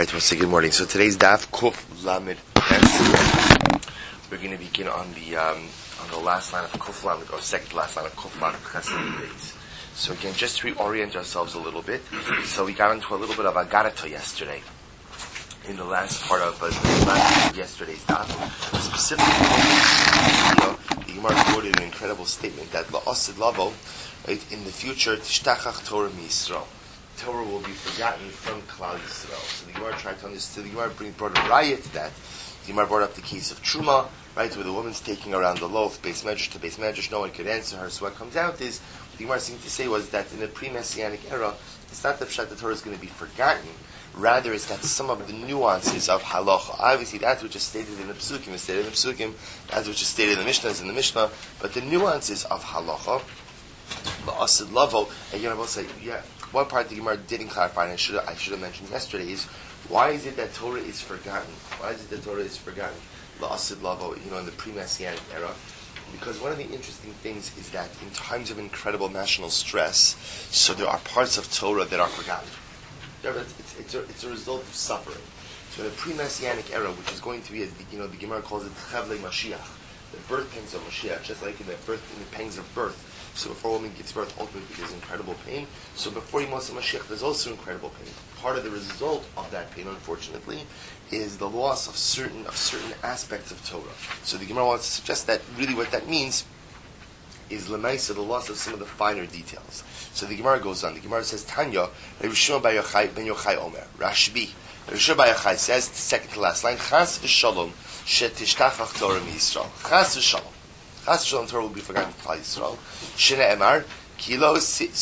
Right, we'll say good morning. So today's Daf Kuf Lamed Ches. We're going to begin on the last line of Kuf Lamed, or second to last line of Kuf Lamed Ches. So again, just to reorient ourselves a little bit. So we got into a little bit of Agarata yesterday, in the last part of yesterday's Daf. Specifically, the Gemara quoted an incredible statement that La'asid Lavo, right, in the future, Tishtachach Torah miYisrael. Torah will be forgotten from Klal Yisrael. So the Gemara tried to understand. The Gemara brought a riot to that. The Gemara brought up the case of Truma, right, where the woman's taking around the loaf, base medrash to base medrash. No one could answer her. So what comes out is, what the Gemara seemed to say was that in the pre-Messianic era, it's not that the Torah is going to be forgotten. Rather, it's that some of the nuances of halacha. Obviously, that's which is stated in the Psukim is stated in the Psukim. That's which is stated in the Mishnah is in the Mishnah. But the nuances of halacha, Ba'asid Lavo, again, I will say, one part the Gemara didn't clarify, and I should have mentioned yesterday, is why is it that Torah is forgotten? Why is it that Torah is forgotten? La'asid Lavo, in the pre-Messianic era. Because one of the interesting things is that in times of incredible national stress, so there are parts of Torah that are forgotten. It's a result of suffering. So in the pre-Messianic era, which is going to be, as the Gemara calls it, Chavlei Mashiach, the birth pangs of Mashiach, just like in the pangs of birth. So before a woman gives birth, ultimately there's incredible pain. So before Yimos Mashiach, there's also incredible pain. Part of the result of that pain, unfortunately, is the loss of certain aspects of Torah. So the Gemara wants to suggest that really what that means is l'maisa, the loss of some of the finer details. So the Gemara goes on. The Gemara says, Tanya, Rabbi Shimon ben Yochai Omer, Rashbi. Rabbi Shimon ben Yochai says, second to last line, Chas v'shalom shetishtachach Torah miYisrael. Chas v'shalom. Chas v'shalom, Torah will be forgotten from Klal Yisrael. Shene Emar, kilo,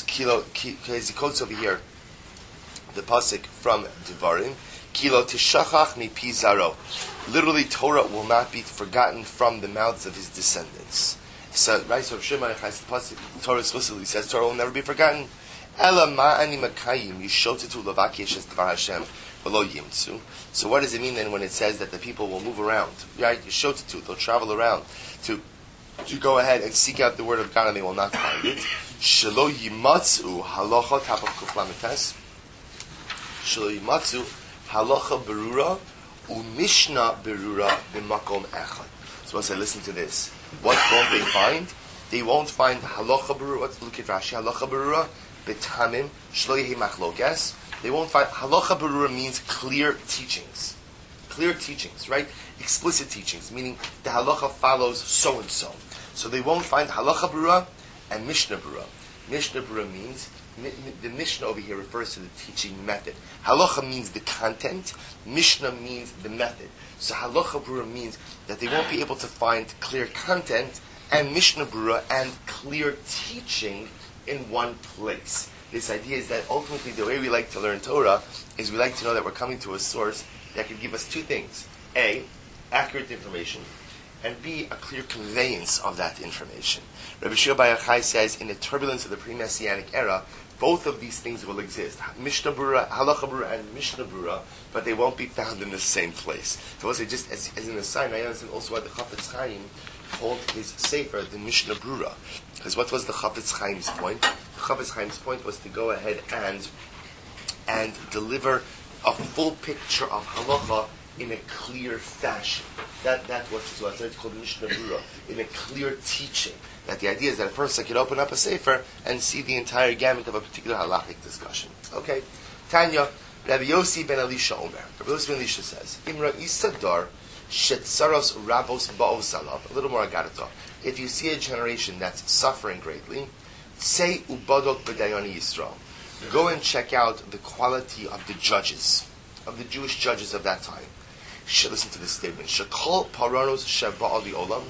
he quotes over here the pasuk from Devarim, kilo tishachach mi pi zaro. Literally, Torah will not be forgotten from the mouths of his descendants. So, right, so Shimon the Torah explicitly says Torah will never be forgotten. Ela ma'ani makayim yishotetu lavakesh es dvar Hashem v'lo yimtzu. So what does it mean then when it says that the people will move around? Right, yishotetu, they'll travel around to go ahead and seek out the word of God and they will not find it. Shelo yimatzu halacha top of Kuf Lamed Tes. Shelo yimatzu halacha berura u'mishna berura b'makom echad. So I say, listen to this. What won't they find? They won't find halacha berura. Let's look at Rashi. Halacha berura betamim shlo yehi machlokas. They won't find halacha berura means clear teachings. Clear teachings, right? Explicit teachings, meaning the halacha follows so and so. So they won't find halacha berura and mishnah berura. Mishnah berura means the Mishnah over here refers to the teaching method. Halacha means the content. Mishnah means the method. So halacha berura means that they won't be able to find clear content and Mishnah berura and clear teaching in one place. This idea is that ultimately the way we like to learn Torah is we like to know that we're coming to a source that can give us two things. A, accurate information, and B, a clear conveyance of that information. Rabbi Shimon ben Yochai says, in the turbulence of the pre-Messianic era, both of these things will exist. Mishnah berura, halacha berura, and Mishnah berura, but they won't be found in the same place. So I'll say, just as an aside, I understand also why the Chafetz Chaim called his sefer the Mishnah berura. Because what was the Chafetz Chaim's point? The Chafetz Chaim's point was to go ahead and deliver a full picture of halacha in a clear fashion. That's what's it's called Mishnah berura, in a clear teaching. That the idea is that a person could open up a sefer and see the entire gamut of a particular halachic discussion. Okay, Tanya, Rabbi Yossi ben Elisha Omer. Rabbi Yossi ben Elisha says, Imra isadar shetzaros rabos ba'os alav. A little more agarata. If you see a generation that's suffering greatly, say ubadok b'dayani Yisrael. Go and check out the quality of the judges, of the Jewish judges of that time. Listen to this statement. Shekol paranos sheba'al olam.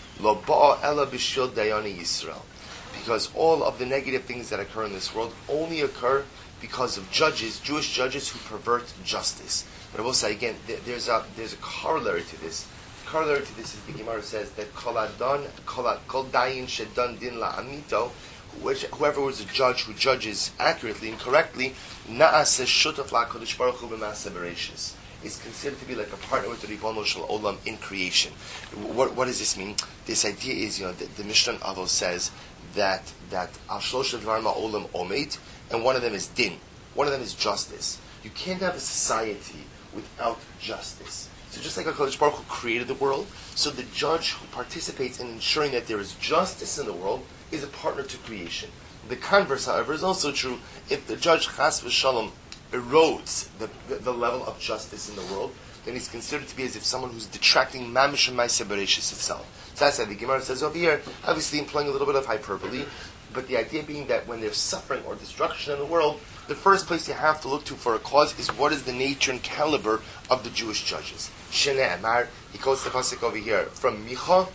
Because all of the negative things that occur in this world only occur because of judges, Jewish judges who pervert justice. But I will say again, there's a corollary to this. The corollary to this is the Gemara says that kol dayin shedan din la'amito, whoever was a judge who judges accurately and correctly, na'aseh shutaf la'kodesh baruch hu b'maaseh bereishis, is considered to be like a partner with the Ribono Shel Olam in creation. What does this mean? This idea is, the Mishnah Avos says that Al Shlosh Dvarim Olam Omed, and one of them is Din. One of them is justice. You can't have a society without justice. So just like HaKadosh Baruch Hu created the world, so the judge who participates in ensuring that there is justice in the world is a partner to creation. The converse, however, is also true. If the judge chas v'shalom erodes the level of justice in the world, then he's considered to be as if someone who's detracting mamish and ma'aseh bereishis itself. So that's why the Gemara says over here, obviously employing a little bit of hyperbole, but the idea being that when there's suffering or destruction in the world, the first place you have to look to for a cause is what is the nature and caliber of the Jewish judges. Shnei Amar, he quotes the pasuk over here from Micha,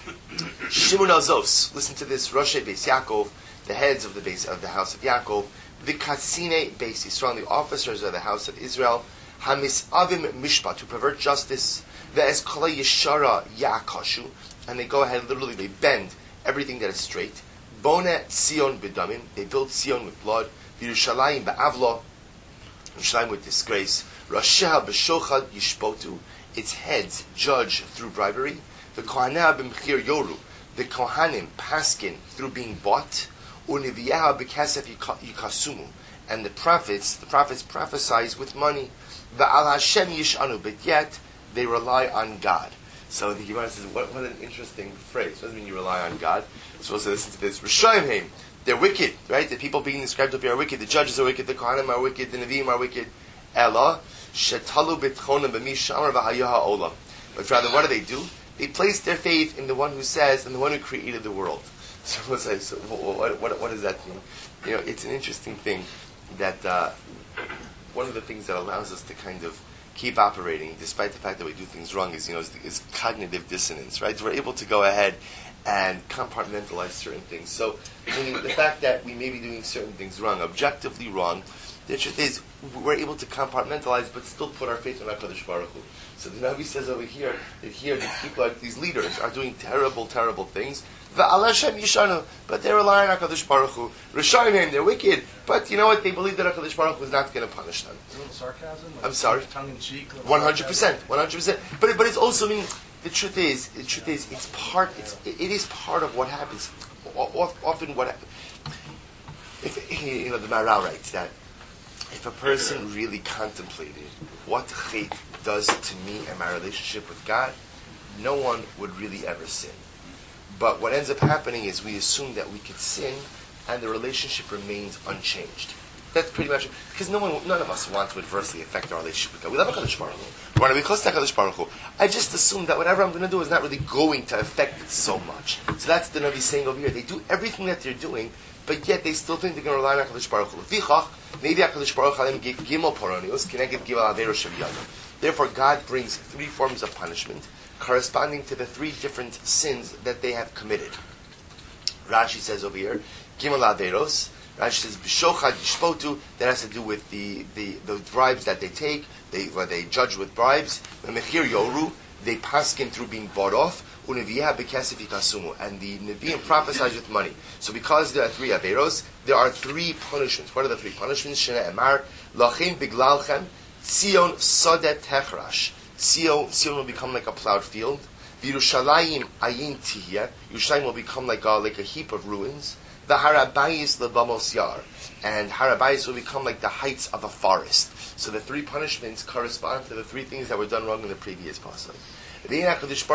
Shimon Azos. Listen to this: Roshei Beis Yaakov, the heads of the house of Yaakov, V'Katsine Beis Yisrael, the officers of the house of Israel, Hamisavim Mishpat, to pervert justice, Ve'ez Kol Yeshara Yaakashu, and they go ahead, literally they bend everything that is straight. Bona Tzion B'Damim, they build Tzion with blood. Yerushalayim Ba'avla, Yerushalayim with disgrace. Rasheha B'Shochad Yishpotu, its heads judge through bribery. The Kohanah B'Mchir Yoru, the Kohanim paskin through being bought. Univiyaha B'Kasef Yikasumu, and the prophets prophesize with money. Va'al Hashem Yishanu, but yet they rely on God. So the Gemara says, what an interesting phrase. What does it mean you rely on God? We're supposed to listen to this. Rishayim, they're wicked, right? The people being described up here are wicked. The judges are wicked. The Kohanim are wicked. The Nevi'im are wicked. Ella shetalu b'tchonim b'mi shamar v'hayaha olam. But rather, what do? They place their faith in the one who says, and the one who created the world. So what does that mean? You know, it's an interesting thing that one of the things that allows us to kind of keep operating, despite the fact that we do things wrong, is cognitive dissonance, right? So we're able to go ahead and compartmentalize certain things. So, meaning the fact that we may be doing certain things wrong, objectively wrong, the truth is we're able to compartmentalize but still put our faith in HaKadosh Baruch Hu. So the Navi says over here that here these people, these leaders, are doing terrible, terrible things. Va'al Hashem Yishanu, but they rely on HaKadosh Baruch Hu. Rishayim, they're wicked, but you know what? They believe that HaKadosh Baruch Hu is not going to punish them. A little sarcasm? I'm sorry? Tongue in cheek? 100%. But it's also, I mean, the truth is, it is part of what happens. Often what happens, the Maharal writes that if a person really contemplated what chait does to me and my relationship with God, no one would really ever sin. But what ends up happening is we assume that we could sin and the relationship remains unchanged. That's pretty much it. Because none of us want to adversely affect our relationship with God. We love HaKadosh Baruch Hu. We want to be close to HaKadosh Baruch Hu. I just assume that whatever I'm going to do is not really going to affect it so much. So that's the Navi saying over here. They do everything that they're doing, but yet they still think they're going to rely on HaKadosh Baruch Hu. Maybe HaKadosh Baruch Hu gave Gimel Poronios, Keneged Gival Averos Shaviyanu. Therefore, God brings 3 forms of punishment corresponding to the 3 different sins that they have committed. Rashi says over here, Gimel Averos. Rashi says, B'shochad yishpotu, that has to do with the bribes that they take, they judge with bribes. Mechir yoru, they paskin through being bought off. Uneviyah b'kesef yikasumu, and the Nevi'im prophesize with money. So because there are 3 averos, there are 3 punishments. What are the 3 punishments? Shnei Amar, lachem biglalchem, Tzion sodet techrash. Tzion will become like a plowed field. V'Yerushalayim ayin tihya, Yerushalayim will become like a heap of ruins. The Harabayis lebamos yar, and Harabayis will become like the heights of a forest. So the 3 punishments correspond to the 3 things that were done wrong in the previous pasuk. And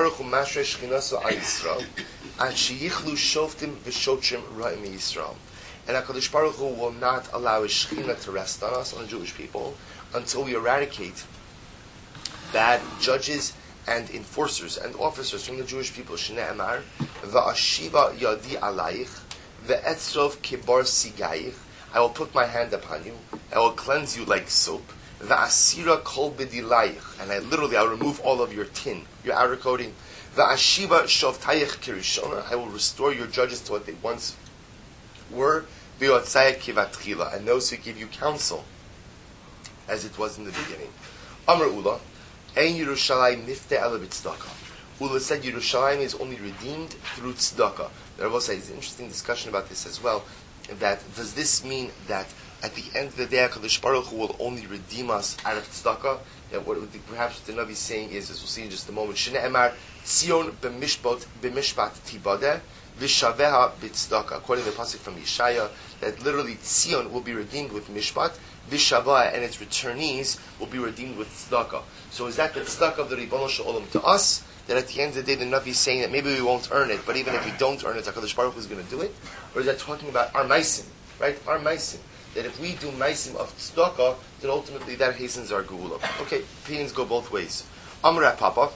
HaKadosh Baruch Hu will not allow His Shekhinah to rest on us, on the Jewish people, until we eradicate bad judges and enforcers and officers from the Jewish people. Shnei Amar, va'ashiva yadi alayich, ve'etzrov kibar sigayich, I will put my hand upon you, I will cleanse you like soap, ve'asira kol bedilayich, and I will remove all of your tin, your outer coating, ve'ashiva shovtayich kirishona, I will restore your judges to what they once were, ve'otzayich kivatchila, and those who give you counsel, as it was in the beginning. Amar Ula, Ein Yerushalayim nifte ala b'tzedakah. Ula said Yerushalayim is only redeemed through tzedakah. The Rebbe says, there's an interesting discussion about this as well, that does this mean that at the end of the day HaKadosh Baruch Hu will only redeem us out of tzedakah? That what perhaps the Navi is saying is, as we'll see in just a moment, Shnei Emar Tzion b'mishpat tibadeh v'shaveha b'tzedakah. According to the pasuk from Yeshaya, that literally Tzion will be redeemed with mishpat, V'shava, and its returnees will be redeemed with tzedakah. So is that the tzedakah of the Ribbono Shel Olam to us? That at the end of the day, the Navi is saying that maybe we won't earn it, but even if we don't earn it, HaKadosh Baruch Hu is going to do it? Or is that talking about our maisim, right? Our maisim. That if we do maisim of tzedakah, then ultimately that hastens our geula. Okay, opinions go both ways. Amra Papa,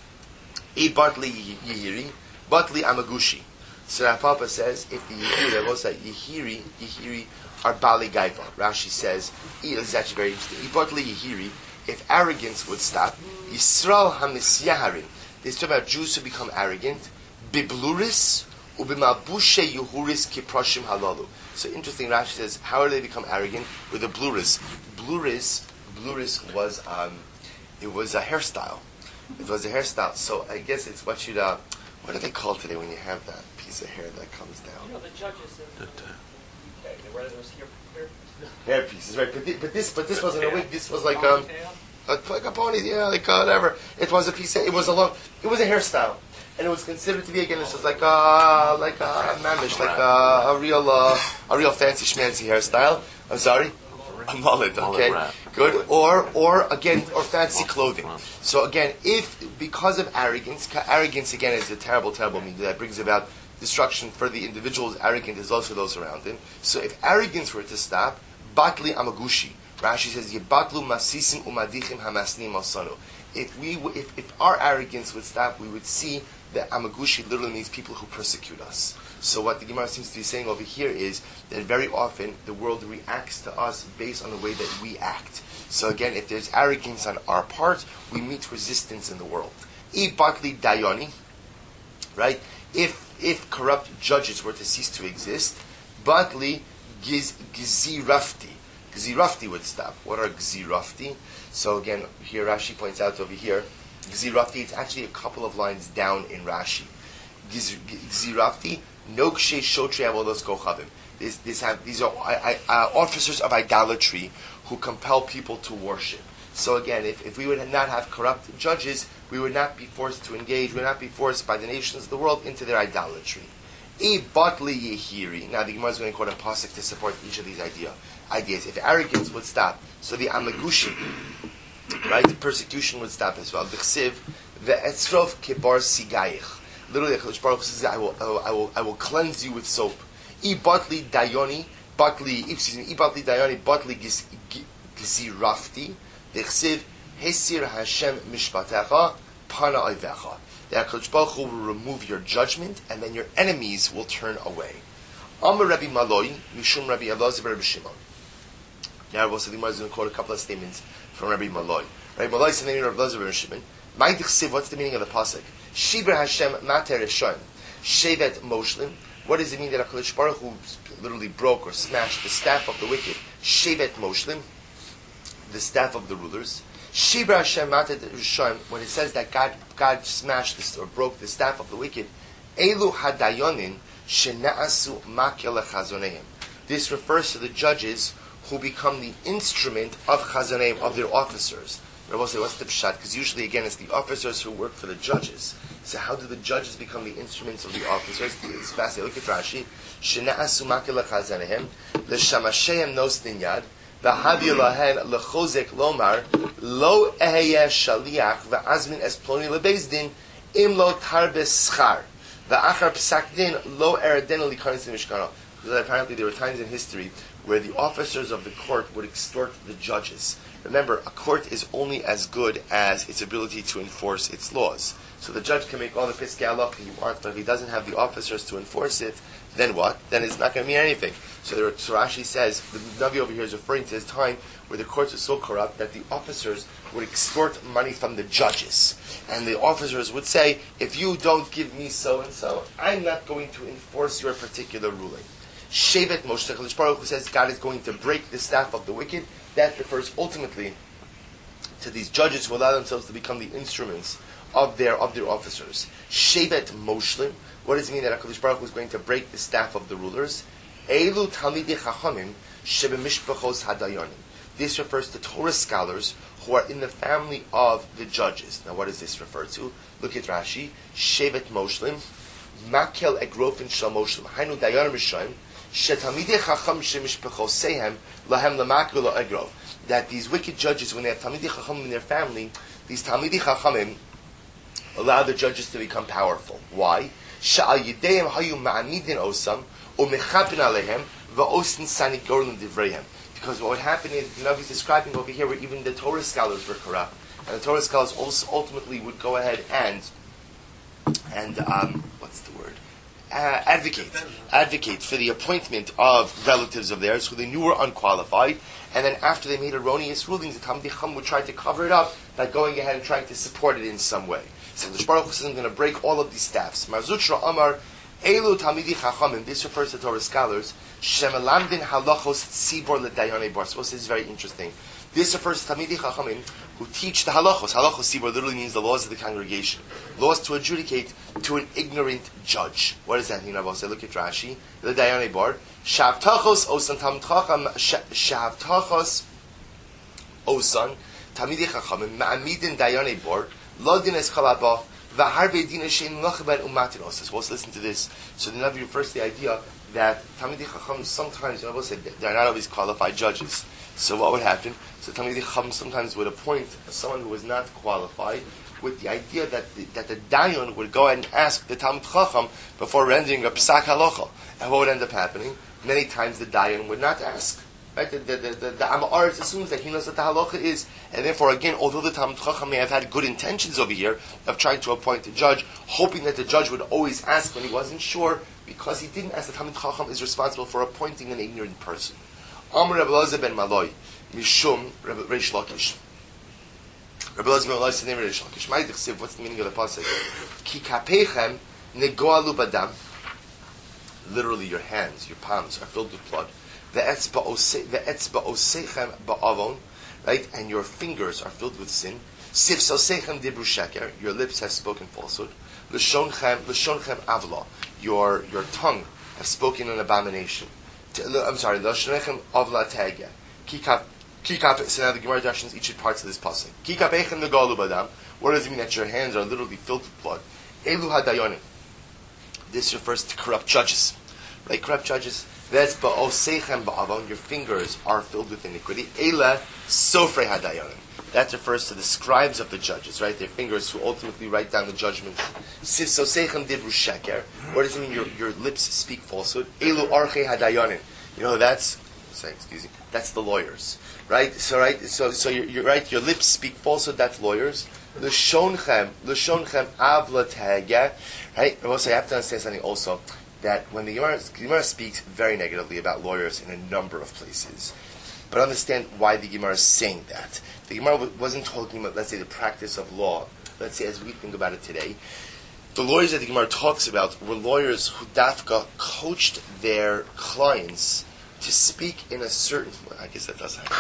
E Bartli Yehiri, Bartli Amagushi. So Papa says, if the Yehiri, what's that? Yehiri are Bali Gaiva. Rashi says, this is actually very interesting. E Bartli Yehiri, if arrogance would stop, Yisrael HaMisyaharim. They talk about Jews who become arrogant. Bibluris ubimabushe yuhuris kiproshim halalu. So interesting. Rashi says, how do they become arrogant? With a bluris. Bluris was it was a hairstyle. It was a hairstyle. So I guess it's what you what do they call today when you have that piece of hair that comes down? You know, the judges in the UK, they wear those hair pieces, right? But this wasn't a wig. This was like like a pony, yeah, like whatever. It was a piece. It was a hairstyle, and it was considered to be again. It's just like a mamish, like a real fancy schmancy hairstyle. I'm sorry, a mullet. Okay, good. Or fancy clothing. So again, if because of arrogance again is a terrible meaning that brings about destruction for the individual. Arrogant is also those around him. So if arrogance were to stop, batli amagushi. Rashi says, "Yebatlu masisim umadichim hamasnim osanu." If our arrogance would stop, we would see that amagushi literally means people who persecute us. So what the Gemara seems to be saying over here is that very often the world reacts to us based on the way that we act. So again, if there's arrogance on our part, we meet resistance in the world. I batli dayoni, right? If corrupt judges were to cease to exist, batli gzirafti. Gzirafti would stop. What are gzirafti? So again, here Rashi points out over here, gzirafti, it's actually a couple of lines down in Rashi. Gzirafti, nokshe shotri avodos kochavim. These are officers of idolatry who compel people to worship. So again, if we would not have corrupt judges, we would not be forced to engage, we would not be forced by the nations of the world into their idolatry. Batli yehiri. Now the Gemara is going to quote a pasuk to support each of these ideas. If arrogance would stop, so the amagushi, right, the persecution would stop as well. B'chsiv ve'etzrov kebar sigayich. Literally, the Kadosh Baruch Hu says, I will cleanse you with soap. Batli dayoni, batli gzirafti. B'chsiv hesir Hashem mishpatecha pana oivecha. The Kadosh Baruch Hu will remove your judgment, and then your enemies will turn away. Amar Rabbi Maloi, Mishum Rabbi Elazar Rabbi Shimon. Now, also the Gemara is going to quote a couple of statements from Rabbi Maloi. Rabbi Maloi is the name of Rabbi Elazar Rabbi Shimon. What's the meaning of the pasuk? Shibra Hashem Mater Eshoim. Shevet Moshlim. What does it mean that HaKadosh Baruch Hu literally broke or smashed the staff of the wicked? Shevet Moshlim, the staff of the rulers. Shibra Hashem Mater Eshoim. When it says that God smashed this or broke the staff of the wicked, Elu Hadayonin Shena'asu Makel Chazoneim. This refers to the judges who become the instrument of chazaneim, of their officers. Rabbi say, what's the pshat? Because usually, again, it's the officers who work for the judges. So how do the judges become the instruments of the officers? It's fascinating. Look at Rashi. Shena'asu makel chazaneim, l'shamasheim nostin yad, v'havi lahen l'chozek lomar, lo eheyeh shaliach, v'azmin es ploni lebezdin, im lo tarbes schar, v'achar psak din, lo eredin l'karnis mishkano. Apparently, there were times in history where the officers of the court would extort the judges. Remember, a court is only as good as its ability to enforce its laws. So the judge can make all the piskei halacha he wants, but if he doesn't have the officers to enforce it, then what? Then it's not going to mean anything. So Rashi says, the Navi over here is referring to his time where the courts were so corrupt that the officers would extort money from the judges. And the officers would say, if you don't give me so-and-so, I'm not going to enforce your particular ruling. Shevet Moshe, HaKadosh Baruch Hu says God is going to break the staff of the wicked. That refers ultimately to these judges who allow themselves to become the instruments of their officers. Shevet Moshlim. What does it mean that HaKadosh Baruch Hu is going to break the staff of the rulers? Eilu Talmidei Chachamim shebemishpachos hadayonim. This refers to Torah scholars who are in the family of the judges. Now, what does this refer to? Look at Rashi. Shevet Moshlim. Makel egrofin shal Moshlim. Hainu dayanim rishayim. that these wicked judges, when they have Talmidei Chachamim in their family, these Talmidei Chachamim allow the judges to become powerful. Why? Because what would happen is, the Navi is describing over here where even the Torah scholars were corrupt. And the Torah scholars also ultimately would go ahead and what's the word? Advocate for the appointment of relatives of theirs who they knew were unqualified, and then after they made erroneous rulings, the Talmidei Chacham would try to cover it up by going ahead and trying to support it in some way. So the Baruch Hu says, I'm going to break all of these staffs. Marzutra Amar, Elu Talmidei Chachamim, this refers to Torah scholars, Shemelamdin halachos tzibor ledayane bar. So this is very interesting. This refers to Talmidei Chachamim who teach the halachos. Halachos tzibor literally means the laws of the congregation. Laws to adjudicate to an ignorant judge. What does that mean? I will say, look at Rashi. Ledayane bar. Shavtachos osan Talmid Chacham. Shavtachos osan Talmidei Chachamim ma'amidin dayane bar. Lodin es chalabah. Well, let's listen to this. So the Navi refers to the idea that Talmidei Chacham sometimes, I will say, they're not always qualified judges. So what would happen? So Talmidei Chacham sometimes would appoint someone who was not qualified with the idea that the Dayan would go ahead and ask the Talmid Chacham before rendering a Psak Halacha. And what would end up happening? Many times the Dayan would not ask. Right? The Am Haaretz assumes that he knows what the halacha is, and therefore, again, although the Talmid Chacham may have had good intentions over here of trying to appoint a judge, hoping that the judge would always ask when he wasn't sure, because he didn't ask, the Talmid Chacham is responsible for appointing an ignorant person. Amr Rabbi Elazar ben Maloi, Mishum Reish Lakish. Rabbi Elazar ben Maloi is the name of Reish Lakish. What's the meaning of the pasuk? Ki kapechem negoalu badam. Literally, your hands, your palms are filled with blood. The etzba osechem ba'avon, right? And your fingers are filled with sin. Sif sosechem dibru sheker, your lips have spoken falsehood. L'shonchem avla, your tongue has spoken an abomination. L'shonechem avla tegeh. Kikap. So now the Gemara dashes each parts of this pasuk. Kikapechem negalu badam. What does it mean that your hands are literally filled with blood? Elu hadayonim. This refers to corrupt judges, right? Corrupt judges. That's ba'osechem ba'avon. Your fingers are filled with iniquity. Eila sofrei hadayonim. That refers to the scribes of the judges, right? Their fingers who ultimately write down the judgment. Sosechem dibru sheker. What does it mean? Your lips speak falsehood. Elu archei hadayonim. You know that's the lawyers, right? So you're right. Your lips speak falsehood. That's lawyers. L'shonchem avla tegeh. Right. Also, I have to understand something also. That when the Gemara speaks very negatively about lawyers in a number of places, but understand why the Gemara is saying that. The Gemara wasn't talking about, let's say, the practice of law, let's say as we think about it today. The lawyers that the Gemara talks about were lawyers who dafka coached their clients to speak in a certain way. I guess that does happen.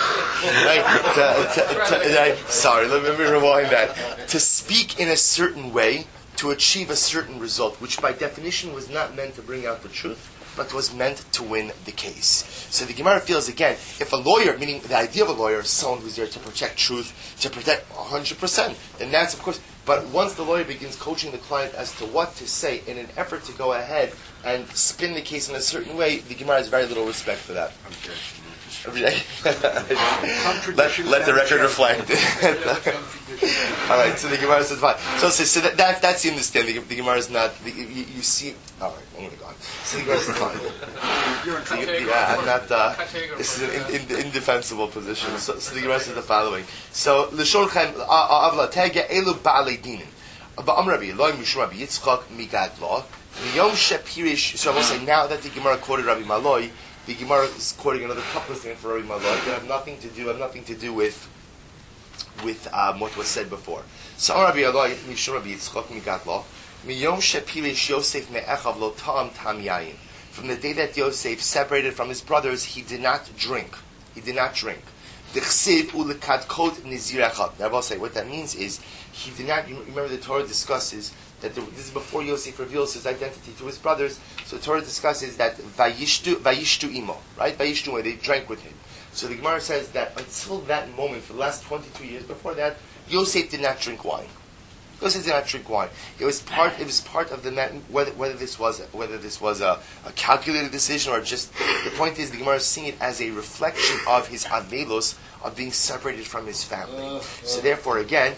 Right? Sorry, let me rewind that. To speak in a certain way, to achieve a certain result, which by definition was not meant to bring out the truth, but was meant to win the case. So the Gemara feels, again, if a lawyer, meaning the idea of a lawyer is someone who's there to protect truth, to protect 100%, then that's, of course, but once the lawyer begins coaching the client as to what to say in an effort to go ahead and spin the case in a certain way, the Gemara has very little respect for that. Every day. let the record reflect. All right, so the Gemara says fine. So that's the understanding. The Gemara is not. You see. All right, I'm going to go on. So the Gemara says fine. I'm not. This is an indefensible position. So the Gemara says the following. So l'shorchem avla tege elu ba'alei dinin. Ba'am Rabbi Eloi mishum Rabbi Yitzchak migadlo miyom shepirish. So I will say now that the Gemara quoted Rabbi Maloi. The Gemara is quoting another couple of things for Rabbi Maloi that have nothing to do with what was said before. So Rabbi Eloi mishum Rabbi Yitzchak migadlo miyom shepirish Yosef me'echav lo ta'am tam yayin. From the day that Yosef separated from his brothers, he did not drink. D'chsiv ulekadkot nizir echad. Now I will say what that means is he did not. You remember the Torah discusses that this is before Yosef reveals his identity to his brothers. So the Torah discusses that vayishtu imo, right? Vayishtu, they drank with him. So the Gemara says that until that moment, for the last 22 years before that, Yosef did not drink wine. Yosef did not drink wine. It was part of the whether this was a calculated decision or just the point is the Gemara is seeing it as a reflection of his avelos of being separated from his family. So therefore, again,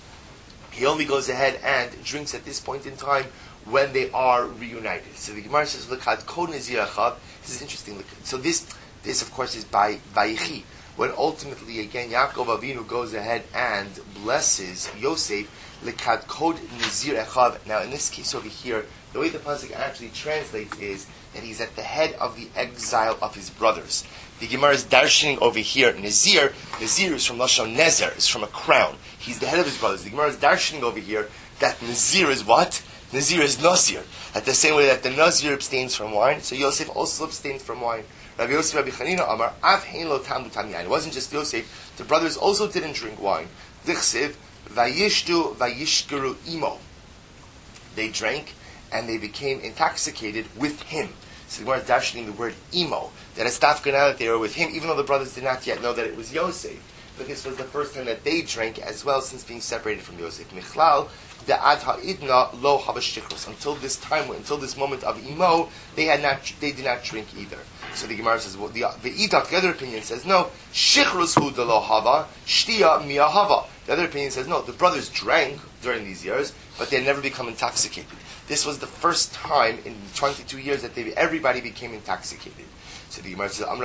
he only goes ahead and drinks at this point in time when they are reunited. So the Gemara says, "L'kat kol nezir achav." This is interesting. So this of course is by Vayichi. When ultimately, again, Yaakov Avinu goes ahead and blesses Yosef, L'kat kod nizir echav. Now, in this case over here, the way the pasuk actually translates is that he's at the head of the exile of his brothers. The Gemara is darshaning over here. Nizir is from Lashon Nezer, is from a crown. He's the head of his brothers. The Gemara is darshaning over here that Nizir is what? Nizir is Nazir. At the same way that the Nazir abstains from wine, so Yosef also abstains from wine. Rabbi Yosef, Rabbi Chanina Amar, Av hein lo tamu tamyain. It wasn't just Yosef. The brothers also didn't drink wine. Dichsiv, vayishtu vayishkeru imo. They drank and they became intoxicated with him. So the Gemara is darshaning the word imo. That it's dafka now that they were with him, even though the brothers did not yet know that it was Yosef. But this was the first time that they drank as well since being separated from Yosef. Michlal, the ad ha'idna lo habashikros. Until this time, until this moment of imo, they did not drink either. So the Gemara says, well, the other opinion says, no, shichrus hu de lo hava, shtia miya hava. The other opinion says, no, the brothers drank during these years, but they had never become intoxicated. This was the first time in 22 years that everybody became intoxicated. So the Gemara says,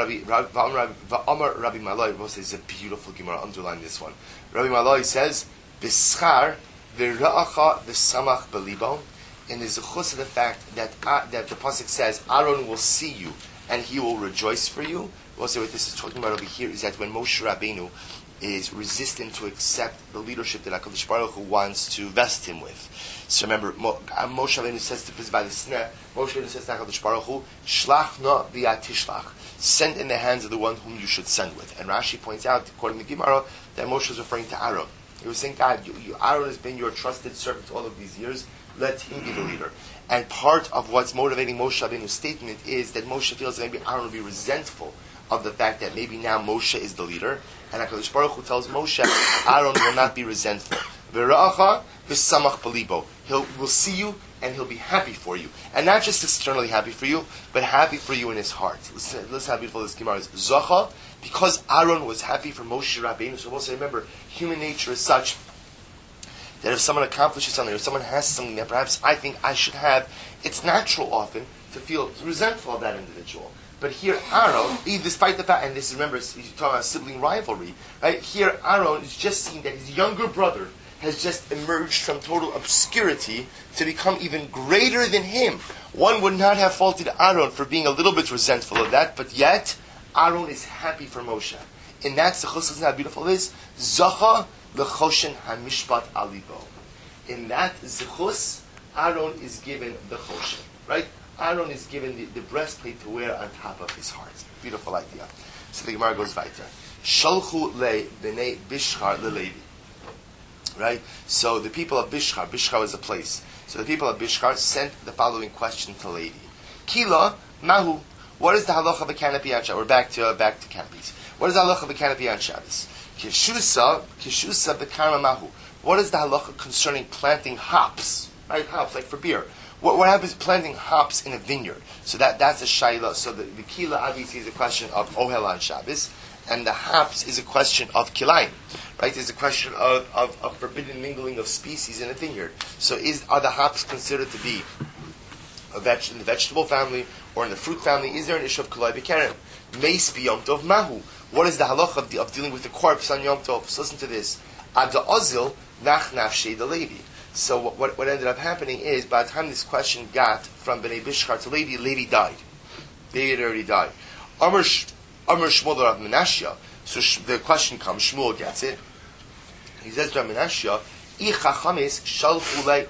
Amar Rabbi Malai, this is a beautiful Gemara, underline this one. Rabbi Malai says, B'schar v'ra'acha v'samach b'libo, in the zechus of the fact that the pasuk says, Aaron will see you, and he will rejoice for you. Also, what this is talking about over here is that when Moshe Rabbeinu is resistant to accept the leadership that HaKadosh Baruch Hu wants to vest him with. So remember, Moshe Rabbeinu says to by the sneh, Moshe Rabbeinu says to HaKadosh Baruch Hu, Shlach na v'yatishlach, send in the hands of the one whom you should send with. And Rashi points out, according to Gemara, that Moshe was referring to Aaron. He was saying, God, Aaron has been your trusted servant all of these years, let him be the leader. And part of what's motivating Moshe Rabbeinu's statement is that Moshe feels that maybe Aaron will be resentful of the fact that maybe now Moshe is the leader. And HaKadosh Baruch Hu tells Moshe, Aaron will not be resentful. V'ra'acha v'samach b'libo. Will see you and he'll be happy for you. And not just externally happy for you, but happy for you in his heart. Listen how beautiful this Gemara is. Zacha, because Aaron was happy for Moshe Rabbeinu. So also remember, human nature is such that if someone accomplishes something, or someone has something that perhaps I think I should have, it's natural often to feel resentful of that individual. But here Aaron, despite the fact, and this is, remember, he's talking about sibling rivalry, right? Here Aaron is just seeing that his younger brother has just emerged from total obscurity to become even greater than him. One would not have faulted Aaron for being a little bit resentful of that, but yet Aaron is happy for Moshe. In that, listen how beautiful it is. Zacha l'choshen hamishpat alibo. In that zichus, Aaron is given the choshen, right? Aaron is given the breastplate to wear on top of his heart. Beautiful idea. So the Gemara goes weiter. Shalchu le b'nei Bishchar leLevi. Right? So the people of Bishchar is a place. So the people of Bishchar sent the following question to Levi. Kila mahu. What is the halacha of a canopy on Shabbos? We're back to canopies. What is the halacha of a canopy on Shabbos? Kishusa b'karma mahu. What is the halacha concerning planting hops? Right? Hops, like for beer. What happens planting hops in a vineyard? So that's a shayla. So the kila obviously is a question of ohel on Shabbos, and the hops is a question of kilayim, right? It's a question of forbidden mingling of species in a vineyard. So are the hops considered to be in the vegetable family or in the fruit family? Is there an issue of kilayim b'kerem? Meis b'yom tov mahu. What is the halacha of dealing with the corpse on Yom Tov? So listen to this. Ad ozil nach nafshei de Levi. So what ended up happening is, by the time this question got from Bnei Bishchar to Levi died. David already died. Amar Shmuel Rav Menashia. So the question comes, Shmuel gets it. He says to Rav Menashia, I chachamis shalchu lei.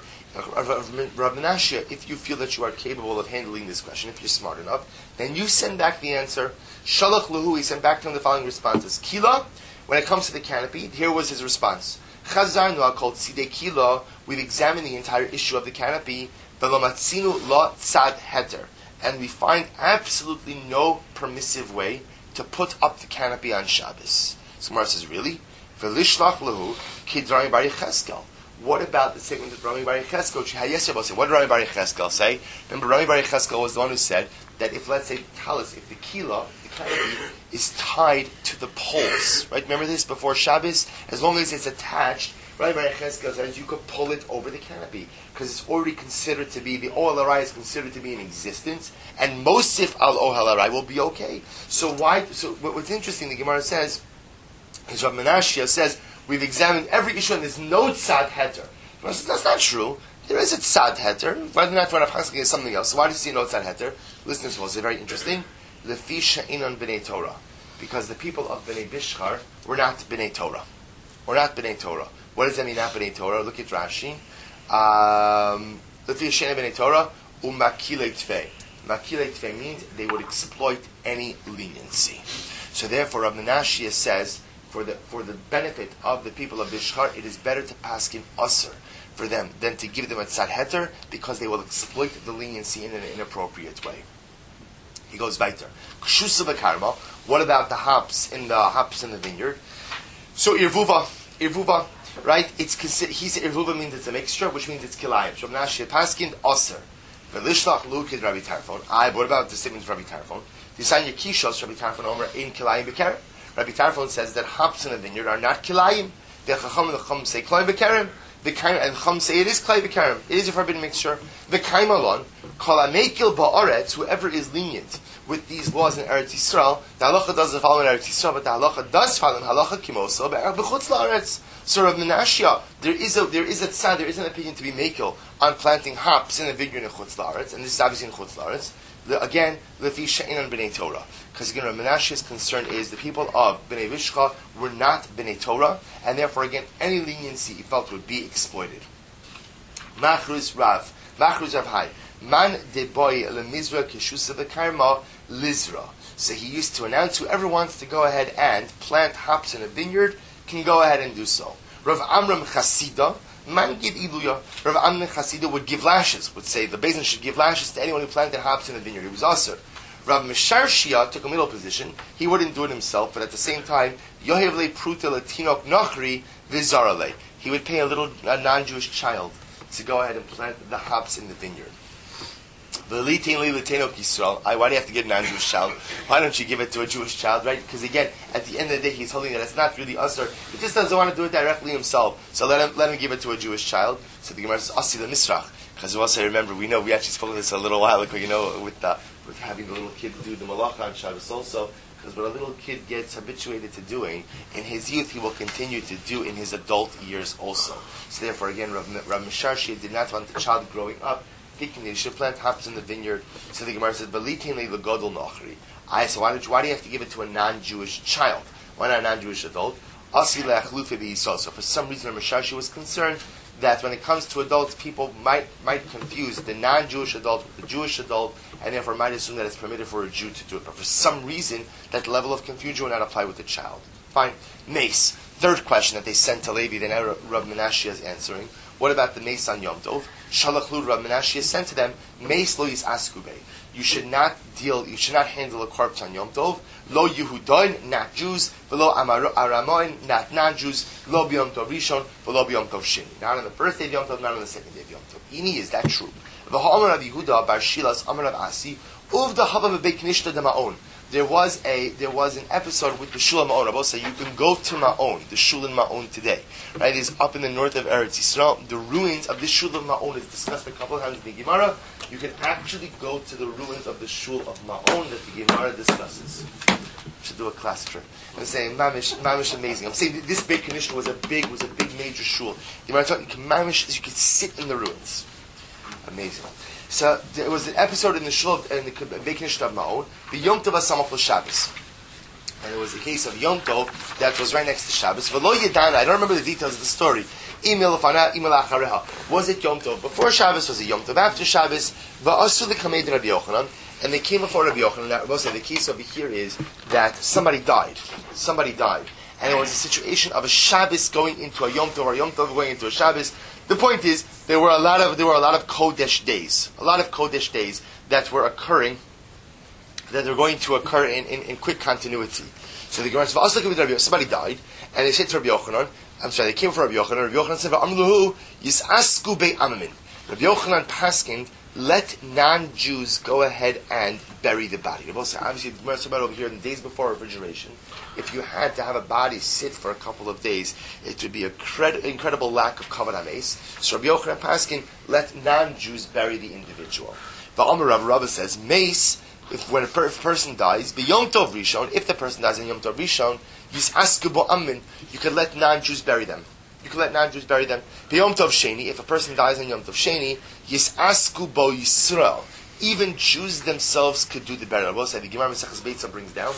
Rav Menashia, if you feel that you are capable of handling this question, if you're smart enough, then you send back the answer. Shalach lehu, he sent back to him the following responses. Kila, when it comes to the canopy, here was his response. Chazarnu called Sidei Kila. We've examined the entire issue of the canopy. Velomatzinu lo tzad heter, and we find absolutely no permissive way to put up the canopy on Shabbos. So Gemara says, really? Velishlach lehu kidrayin bar Yecheskel. what about the statement that Rami Bar Yecheskel? What did Rami Bar Yecheskel say? Remember, Rami Bar Yecheskel was the one who said that if, let's say, talis, if the kila, the canopy, is tied to the poles, right? Remember this before Shabbos? As long as it's attached, Rami Bar Yecheskel says you could pull it over the canopy because it's already considered to be, the Ohel Harai is considered to be in existence, and Mosif al Ohel Harai will be okay. So what's interesting, the Gemara says, is Rav Menashia says, we've examined every issue and there's no tzad heter. That's not true. There is a tzad heter. Whether or not Rav Chaskel is something else. So why do you see no tzad heter? Listeners will say, very interesting. Lefi she'inon b'nei Torah. Because the people of Bnei Bishchar were not Bnei Torah. We're not Bnei Torah. What does that mean, not Bnei Torah? Look at Rashi. Lefi she'inon b'nei Torah, u'makilei tvei. Makilei tvei means they would exploit any leniency. So therefore, Rav Menashia says, for the benefit of the people of Bishchar, it is better to paskin usher for them than to give them a tzad heter, because they will exploit the leniency in an inappropriate way. He goes weiter. Kshusa v'karma. What about the hops in the vineyard? So irvuva, right? He said irvuva means it's a mixture, which means it's kilayim. So Menashia paskin usher. V'lishlach lukid Rabbi Tarfon. What about the statement of Rabbi Tarfon? Disanya kishos Rabbi Tarfon omer in kilayim b'kerem. Rabbi Tarfon says that hops in a vineyard are not kilayim. The chacham and the chum say kilayim b'kerem. The kaim and chum say it is kilayim b'kerem. It is a forbidden mixture. The kaim alon kol amekil ba'aretz. Whoever is lenient with these laws in Eretz Yisrael, the halacha doesn't follow in Eretz Yisrael, but the halacha does follow in halacha kimoso b'chutz la'aretz. So Rav Menashia, there is an opinion to be mekel on planting hops in a vineyard in chutz la'aretz, and this is obviously in chutz la'aretz. Again, lefi she'inon b'nei Torah. Because again, Rav Menashia's concern is the people of Bnei Bishchar were not Bnei Torah, and therefore again, any leniency he felt would be exploited. Machruz Rav Hai. Man de boy lemizra kishusa v'karma lizra. So he used to announce whoever wants to go ahead and plant hops in a vineyard can go ahead and do so. Rav Amram Chasida. Man gid iluya. Rav Amram Chasida would give lashes, would say the Beis should give lashes to anyone who planted hops in a vineyard. It was asur. Rav Misharshia took a middle position. He wouldn't do it himself, but at the same time, Yohevle Pruta Latinok Nochri Vizarale. He would pay a non-Jewish child to go ahead and plant the hops in the vineyard. Why do you have to get a non-Jewish child? Why don't you give it to a Jewish child, right? Because again, at the end of the day, he's holding that it's not really usher. He just doesn't want to do it directly himself. So let him give it to a Jewish child. So the Gemara says, Asi the Misrach. Because also remember, we actually spoke of this a little while ago, with having the little kid do the malacha on Shabbos also. Because what a little kid gets habituated to doing, in his youth he will continue to do in his adult years also. So therefore, again, Rav Misharshi did not want the child growing up thinking they should plant hops in the vineyard. So the Gemara says, "Balitin le'legodol nochri." So why do you have to give it to a non-Jewish child? Why not a non-Jewish adult? Asi le'achlufe b'Yisrael. So for some reason, Rav Misharshi was concerned that when it comes to adults, people might confuse the non-Jewish adult with the Jewish adult, and therefore might assume that it's permitted for a Jew to do it. But for some reason, that level of confusion will not apply with the child. Fine. Mace. Third question that they sent to Levi, then Rav Menashia is answering. What about the mace on Yom Tov? Shalach Lud Rav Menashia sent to them, mace lo yis askube. You should not handle a corpse on Yom Tov. Lo Yehudoin, not Jews. Velo Aramoin, not non-Jews. Lo b'Yom Tov Rishon, velo b'Yom Tov Sheni. Not on the first day of Yom Tov, not on the second day of Yom Tov. Ini, is that true? V'ha'amar Rav Yehuda bar Shilas, Amar Rav Asi, uv the hava b'beit knishta de ma'on. There was an episode with the Shul Ma'on. Rabbi said you can go to Ma'on, the Shul in Ma'on today. Right? It is up in the north of Eretz Yisrael. The ruins of the Shul of Ma'on is discussed a couple of times in the Gemara. You can actually go to the ruins of the Shul of Ma'on that the Gemara discusses. We should do a class trip. I'm saying mamish amazing. I'm saying this Beit Knesset was a big major shul. The Gemara talking mamish is you could sit in the ruins. Amazing. So there was an episode in the shul in the Beit Knesset of Ma'on, the Yom Tov Samach Shabbos, and it was the case of Yom Tov that was right next to Shabbos. V'lo yedana, I don't remember the details of the story. Imel afana, imel achareha. Was it Yom Tov before Shabbos? Was it Yom Tov after Shabbos? Va'asu l'kamed Rabbi Yochanan, and they came before Rabbi Yochanan. Now, the case over here is that somebody died. And it was a situation of a Shabbos going into a Yom Tov, or Yom Tov going into a Shabbos. The point is, there were a lot of Kodesh days, that were occurring, that are going to occur in quick continuity. So the Gemara says, somebody died, and they said to Rabbi Yochanan, I'm sorry, they came for Rabbi Yochanan. Rabbi Yochanan said, "Amluhu yisasku be'amamin." Rabbi Yochanan paskined, let non-Jews go ahead and bury the body. Obviously, the Gemara about over here in the days before refrigeration, if you had to have a body sit for a couple of days, it would be an incredible lack of kavod hameis. So Rabbi Yochanan paskin, let non-Jews bury the individual. The Amar Rav says, mace, when a person dies, be Yom Tov Rishon, if the person dies in Yom Tov Rishon, yisasku bo amin, you could let non-Jews bury them. You can let non-Jews bury them. Yom Tov Sheni, if a person dies on Yom Tov Sheni, Yisasku bo Yisrael. Even Jews themselves could do the burial. We'll say the Gemara Maseches Beitza brings down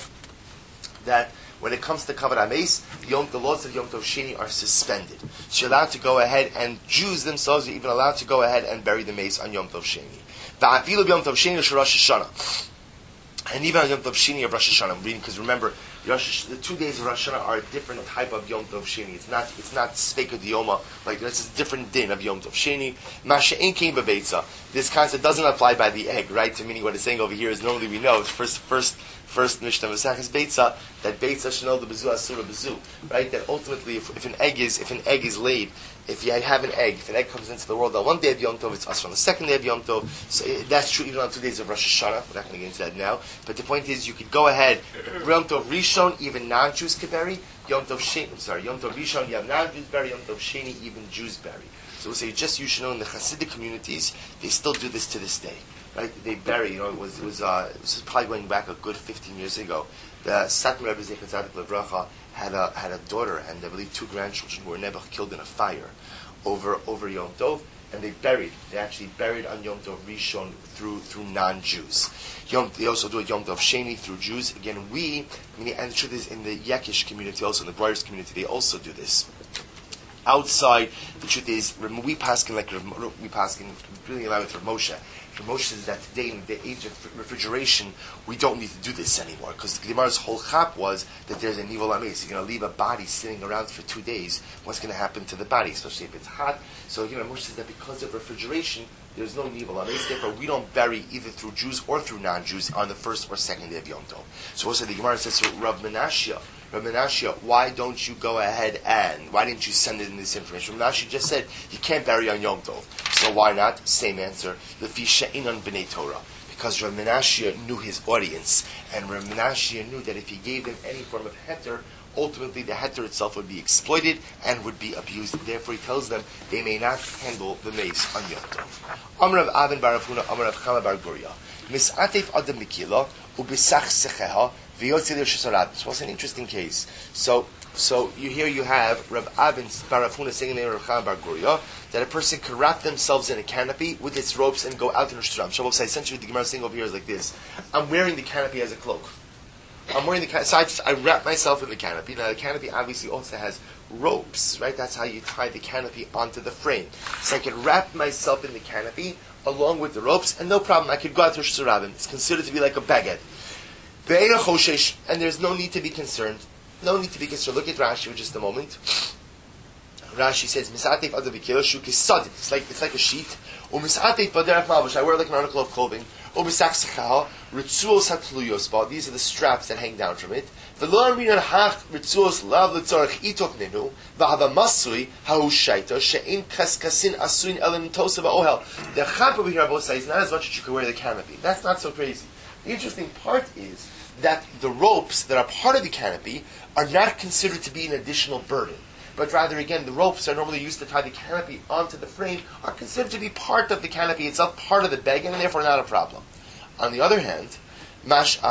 that when it comes to Kavod HaMeis, the laws of Yom Tov Sheni are suspended. So you're allowed to go ahead, and Jews themselves are even allowed to go ahead and bury the mace on Yom Tov Sheni. Va'afilu Yom Tov Sheni Rosh Hashanah. And even on Yom Tov Sheni of Rosh Hashanah, I'm reading because remember, the 2 days of Rosh Hashanah are a different type of Yom Tov Sheni. It's not Sveika Diyoma, like this is a different din of Yom Tov Sheni. Masha'in Kein B'Beitza. This concept doesn't apply by the egg, right? To meaning what it's saying over here is normally we know, it's first Mishnah Maseches Beitza, that Beitza Shenol the Bezu Asura Bezu, right? That ultimately if an egg is laid, if you have an egg, if an egg comes into the world on one day of Yom Tov, it's us on the second day of Yom Tov. So that's true even on 2 days of Rosh Hashanah. We're not going to get into that now. But the point is, you could go ahead. Yom Tov Rishon, even non-Jews could bury. Yom Tov Rishon, you have non-Jews bury. Yom Tov Sheni, even Jews bury. So we'll say, you should know in the Hasidic communities, they still do this to this day. Right? They bury. It was probably going back a good 15 years ago. The Satmar Rebbe Zecher Tzadik Levracha had a daughter and I believe 2 grandchildren who were never killed in a fire over Yom Tov, and they actually buried on Yom Tov Rishon through non-Jews. They also do it Yom Tov Sheni through Jews. Again, and the truth is, in the Yekish community, also in the Breyers community, they also do this. Outside, the truth is, we paskin really allow with Rav Moshe. Rav Moshe says that today, in the age of refrigeration, we don't need to do this anymore, because the Gemara's whole chap was that there's an evil ames. You're going to leave a body sitting around for 2 days. What's going to happen to the body, especially if it's hot? So Rav Moshe says that because of refrigeration, there's no evil ames. Therefore, we don't bury either through Jews or through non-Jews on the first or second day of Yom Tov. So also the Gemara says to Rav Menashia, why don't you go ahead and, why didn't you send in this information? Rav Menashia just said, you can't bury on Yom Tov. So why not? Same answer. Lefi she'inon b'nei Torah. Because Rav Menashia knew his audience, and Rav Menashia knew that if he gave them any form of heter, ultimately the heter itself would be exploited and would be abused. Therefore he tells them they may not handle the mace on Yom Tov. Amar Rav Avin bar Rav Huna, Amar Rav Chama bar Guria. Mis'atef adam mikila, ubisach secheha, so it's an interesting case. So you have Rav Avin bar Rav Huna saying in the name of Rav Chama bar Guria that a person could wrap themselves in a canopy with its ropes and go out in Rosh Hashanah. Shabbos say essentially the Gemara saying over here is like this: I'm wearing the canopy as a cloak. So I wrap myself in the canopy. Now the canopy obviously also has ropes, right? That's how you tie the canopy onto the frame. So I could wrap myself in the canopy along with the ropes, and no problem, I could go out to Rosh Hashanah. It's considered to be like a baguette. And there's no need to be concerned. No need to be concerned. Look at Rashi for just a moment. Rashi says, "Misatef adav b'kilashu kisadit." It's like a sheet. Or misatef baderach malbush. I wear like an article of clothing. Or misak sechaha ritzuos hatluyos ba. These are the straps that hang down from it. V'lo arinan hach ritzuos lav letzorach itok nenu v'hava masui hahu shaita she'in kaskasin asuin elim tosa ba'ohel. The chap over here, both sides, is not as much as you could wear the canopy. That's not so crazy. The interesting part is that the ropes that are part of the canopy are not considered to be an additional burden. But rather, again, the ropes are normally used to tie the canopy onto the frame, are considered to be part of the canopy itself, part of the bag, and therefore not a problem. On the other hand, why is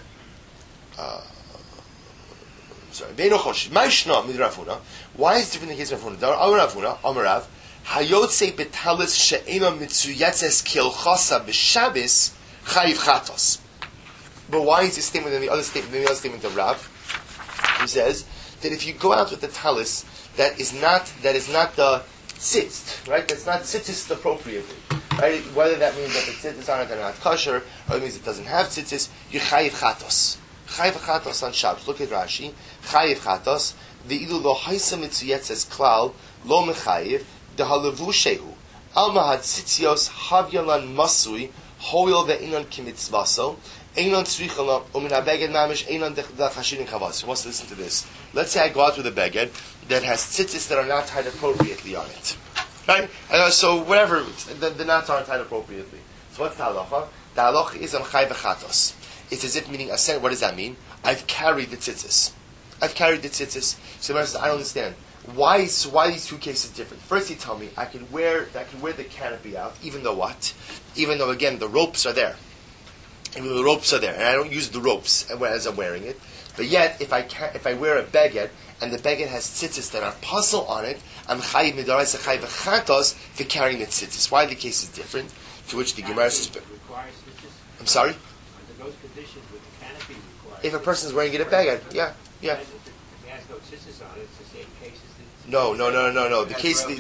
it different in the case of Ravuna? Amarav, Hayotze betalis she'ena mitzuyetzes kilchosa b'Shabbos chayiv chatos. But why is this statement in the other statement of Rav? He says that if you go out with the talis that is not the tzitz, right? That's not tzitzis appropriately, right? Whether that means that the tzitzis are not kosher, or it means it doesn't have tzitzis, you chayiv chatos. Chayiv chatos on Shabbos. Look at Rashi. Chayiv chatos. The ilu lo haisa mitzuyetzes klal lo mechayiv the halavu shehu alma had tzitzios havyalan masui hoil ve'inon kimitzvaso Einon tzricha umin habeged mamish einon dechashin chavas. Let's listen to this. Let's say I go out with a beged that has tzitzis that are not tied appropriately on it. Right? So whatever, the knots aren't tied appropriately. So what's the halacha? The halacha is am chai v'chatos. It's as if meaning ascent. What does that mean? I've carried the tzitzis. So the Gemara says, I don't understand. Why these two cases different? First, you tell me I can wear the canopy out, even though what? Even though again the ropes are there. Even though the ropes are there, and I don't use the ropes as I'm wearing it. But yet, if I wear a beged and the beged has tzitzis that are puzzle on it, I'm chayiv midaraisa chayiv v'chatos for carrying the tzitzis. Why the case is different? To which the Gemara says, I'm sorry. Under those conditions, with the canopy required. If a person is wearing it a beged, yeah. If it has no tzitzis on it, it's the same case as the. No. The case of the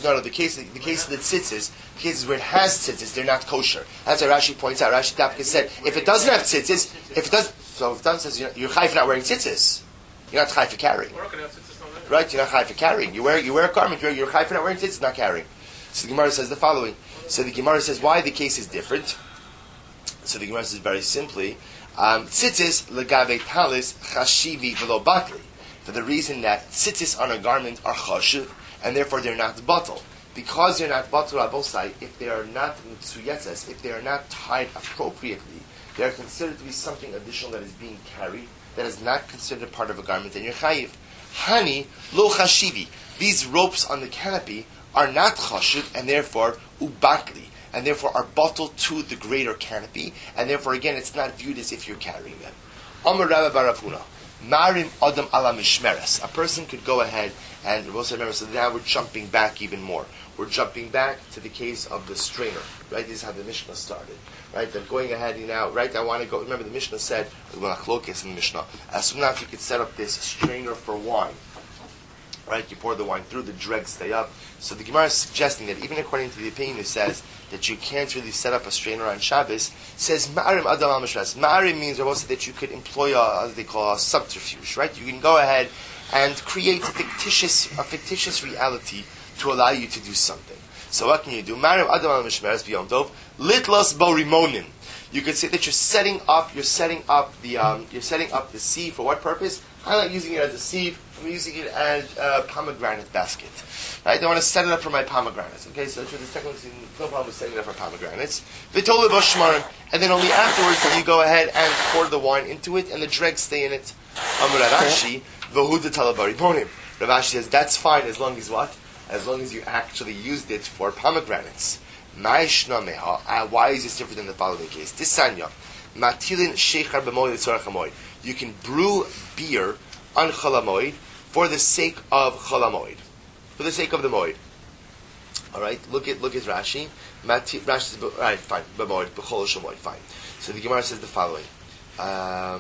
tzitzis, the cases where it has tzitzis, they're not kosher. That's what Rashi points out. Rashi Dafka said, if it doesn't have tzitzis, if it doesn't says you're chai for not wearing tzitzis, you're not chai for carrying. Right? You're not chai for carrying. You wear a garment, you're chai for not wearing tzitzis, not carrying. So the Gemara says the following. So the Gemara says why the case is different. So the Gemara says very simply, tzitzis legave talis chashivi v'lo batli. For the reason that tzitzis on a garment are chashiv, and therefore they're not batal. Because they're not batal abosai, if they are not mitsuyetzes, if they are not tied appropriately, they are considered to be something additional that is being carried, that is not considered part of a garment, and you're chayiv. Hani lo chashivi. These ropes on the canopy are not chashiv, and therefore ubatli, and therefore are batal to the greater canopy, and therefore again it's not viewed as if you're carrying them. Amar Rabba bar Rav Huna. Marim Adam ala mishmeres. A person could go ahead and remember. So now we're jumping back even more. We're jumping back to the case of the strainer. Right, this is how the Mishnah started. Right, I'm going ahead now. Right, I want to go. Remember, the Mishnah said in the Mishnah. As soon as you could set up this strainer for wine. Right, you pour the wine through, the dregs stay up. So the Gemara is suggesting that even according to the opinion that says that you can't really set up a strainer on Shabbos, says Ma'arim Adam al Mishras. Ma'arim means also that you could employ as they call a subterfuge, right? You can go ahead and create a fictitious reality to allow you to do something. So what can you do? Ma'arim Adam al Mishras b'Yom Tov litlos bo rimonim. You could say that you're setting up the sieve for what purpose? I'm not using it as a sieve. I'm using it as a pomegranate basket. Right? I want to set it up for my pomegranates. Okay, so the second one, no problem with setting it up for pomegranates. And then only afterwards do you go ahead and pour the wine into it, and the dregs stay in it. Rav Ashi says that's fine as long as what? As long as you actually used it for pomegranates. Why is this different than the following case? Tisanya. Matilin sheichar b'moed tzorach hamoed. You can brew beer on cholamoid for the sake of cholamoid, for the sake of the moed. All right, look at Rashi. Rashi says, all right, fine, b'moed b'chol shamoid, fine. So the Gemara says the following. All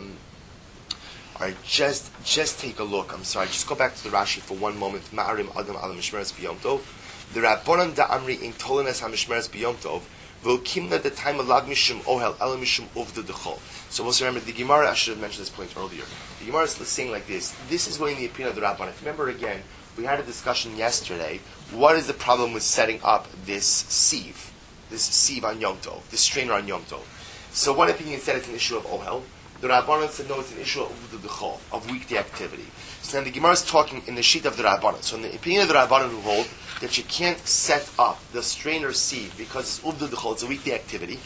right, just take a look. I'm sorry, just go back to the Rashi for one moment. Ma'arim adam al mishmeres b'yom tov. The Rabbanan da Amri in Tolanes HaMishmeres B'Yom Tov V'Kimna the time of Lag Mishum Ohel Ela Mishum Uvda Dechol. So also remember the Gemara. I should have mentioned this point earlier. The Gemara is saying like this. This is going in the opinion of the Rabbanan. If you remember again, we had a discussion yesterday. What is the problem with setting up this sieve on Yom Tov, this strainer on Yom Tov? So one opinion said it's an issue of Ohel. The Rabbanan said no, it's an issue of Uvda Dechol, of weekday activity. So then the Gemara is talking in the sheet of the Rabbanan. So in the opinion of the Rabbanan who hold that you can't set up the strainer sieve because it's uvda d'chol, it's a weekday activity,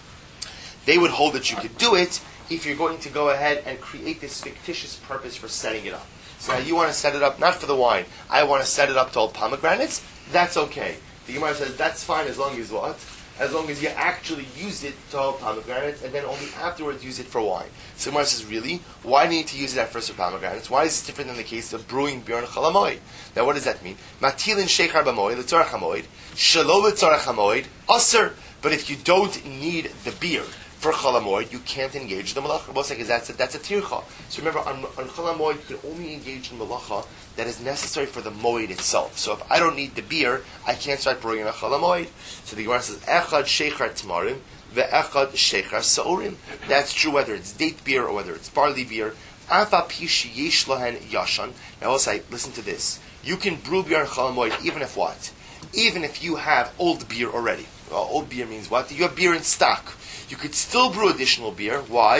they would hold that you could do it if you're going to go ahead and create this fictitious purpose for setting it up. So now you want to set it up not for the wine, I want to set it up to hold pomegranates, that's okay. The Gemara says that's fine as long as what? As long as you actually use it to hold pomegranates and then only afterwards use it for wine. So Gemara says, really? Why do you need to use it at first for pomegranates? Why is this different than the case of brewing beer on cholamoid? Now what does that mean? Matilin sheichar b'moed l'tzorach hamoed, shelo l'tzorach hamoed, aser. But if you don't need the beer for cholamoid, you can't engage the malacha. Because that's a tircha. So remember, on cholamoid, you can only engage in malacha that is necessary for the moed itself. So if I don't need the beer, I can't start brewing in a cholamoid. So the Gemara says, echad sheichar tmarim, ve'echad sheichar saurim. That's true whether it's date beer or whether it's barley beer. Afa pish yesh lahen yashan. Now also, listen to this. You can brew beer in cholamoid even if what? Even if you have old beer already. Well, old beer means what? You have beer in stock. You could still brew additional beer. Why?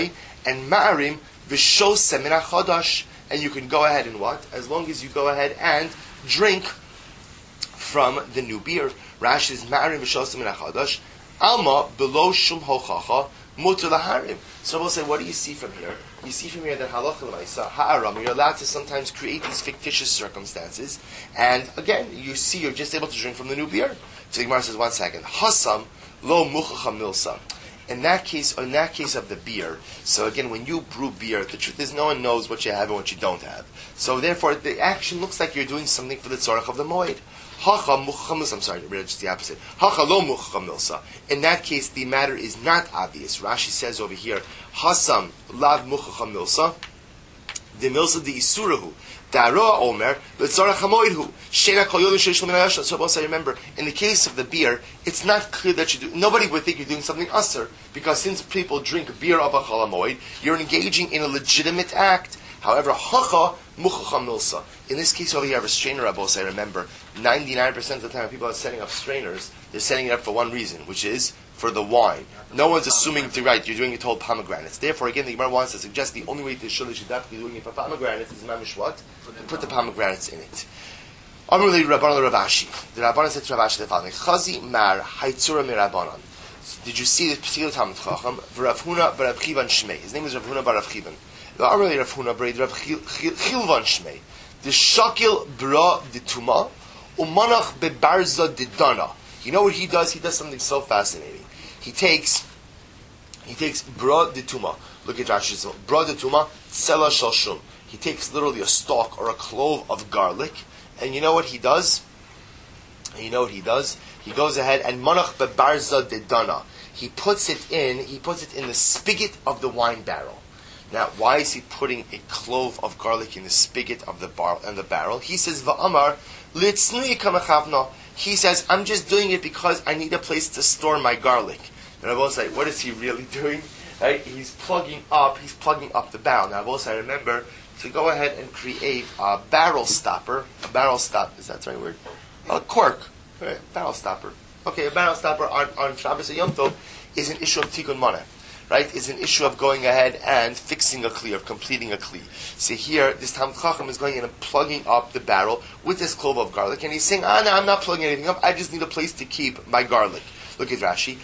and ma'arim v'shosem min hachadash, and you can go ahead and what? As long as you go ahead and drink from the new beer. Rashi is ma'arim v'shosem min hachadash, alma below shum hochacha mutar laharim. So we'll say, what do you see from here? You see from here that halacha l'maisa ha'aram, you're allowed to sometimes create these fictitious circumstances, and again, you see you're just able to drink from the new beer. So the Gemara says, 1 second, hasam lo muchacha milsa. In that case of the beer, so again, when you brew beer, the truth is no one knows what you have and what you don't have. So therefore, the action looks like you're doing something for the tzorach of the moed. Hacha muchacha milsa. I'm sorry, just the opposite. Hacha lo muchacha milsa. In that case, the matter is not obvious. Rashi says over here, hasam lav muchacha milsa, the milsa the isurahu. Da'aroa omer, l'tzorach hamoidhu. Sheina kol yodin sheish l'min hayashon. So also remember, in the case of the beer, it's not clear that you do. Nobody would think you're doing something usher, because since people drink beer of a chol hamoid, you're engaging in a legitimate act. However, hacha muchacha milsa. In this case over here, I have a strainer, Rabos. I remember 99% of the time when people are setting up strainers, they're setting it up for one reason, which is for the wine. No one's assuming to right. You're doing it whole pomegranates. Therefore, again, the Gemara wants to suggest the only way to show that you're doing it for pomegranates is mamish what? To put the pomegranates in it. Amruli Rabbanan Ravashi. The Rabbanan said to Ravashi the following: Chazi mar haitzura mirabanan. Did you see this particular Talmud Chacham? V'Rav Huna v'Rav Chivan Shmei. His name is Rav Huna bar Rav Chivan. The Amruli Rav Huna b'Rav Chilvan Shmei. The Shakil bra dituma umanach bebarza didana. You know what he does? He does something so fascinating. He takes bra dituma. Look at Rashi's bra dituma tsela shal. He takes literally a stalk or a clove of garlic, and you know what he does? He goes ahead and manach bebarza didana. He puts it in the spigot of the wine barrel. Now, why is he putting a clove of garlic in the spigot of the barrel? He says, Va'amar litznui kamachavna. He says, I'm just doing it because I need a place to store my garlic. And I will say, what is he really doing? Right? He's plugging up the barrel. Now I will say, remember to go ahead and create a barrel stopper. A barrel stop, is that the right word? A cork. Right? Barrel stopper. Okay, a barrel stopper on Shabbos and Yom Tov is an issue of tikkun maneh. Right? Is an issue of going ahead and fixing a kli, of completing a kli. So here, this Talmud Chacham is going in and plugging up the barrel with this clove of garlic, and he's saying, no, I'm not plugging anything up, I just need a place to keep my garlic. Look at Rashi.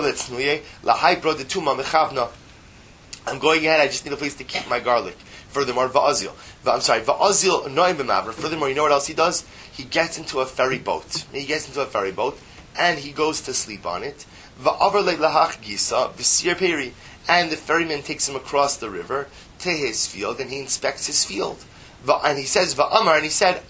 I'm going ahead, I just need a place to keep my garlic. Furthermore, Va'azil, noim b'mavra. Furthermore, you know what else he does? He gets into a ferry boat. And he goes to sleep on it. And the ferryman takes him across the river to his field, and he inspects his field. And he says, Va'amar, and he said,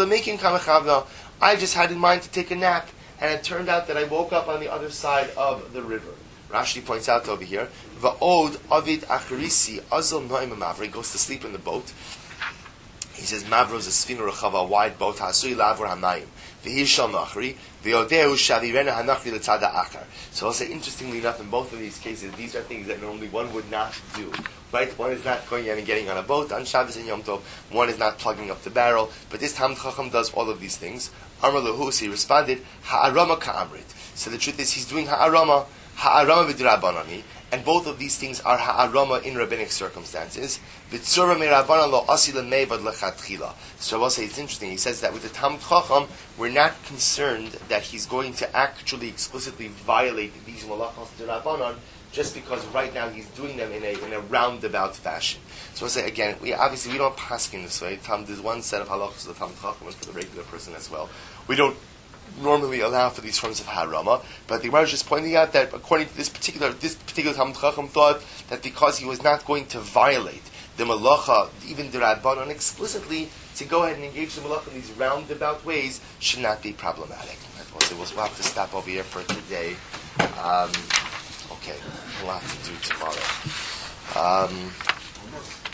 I just had in mind to take a nap, and it turned out that I woke up on the other side of the river. Rashi points out over here, Va'od avid acharisi azal noim mavra. He goes to sleep in the boat. He says, Mavra is a sfina rechava, a wide boat, hasui lavur hamayim. V'hishal nachri, v'yodeu shavirena hanachri l'tzada achar. So I'll say, interestingly enough, in both of these cases, these are things that normally one would not do. Right? One is not going in and getting on a boat on Shabbos and Yom Tov. One is not plugging up the barrel. But this Talmud Chacham does all of these things. Amar Lahu, he responded, Ha'arama ka'amrit. So the truth is, he's doing Ha'arama v'drabanani. And both of these things are ha'arama in rabbinic circumstances. So I will say it's interesting. He says that with the Talmud Chacham, we're not concerned that he's going to actually explicitly violate these malachos d'Rabbanan just because right now he's doing them in a roundabout fashion. So I'll say again, we don't pass in this way. There's one set of halachos of the Talmud Chacham is for the regular person as well. We don't normally allow for these forms of harama, but the Gemara is just pointing out that according to this particular Talmud Chacham thought that because he was not going to violate the malacha, even the Rabbanon explicitly, to go ahead and engage the malacha in these roundabout ways should not be problematic. So we'll have to stop over here for today. Okay, a lot to do tomorrow.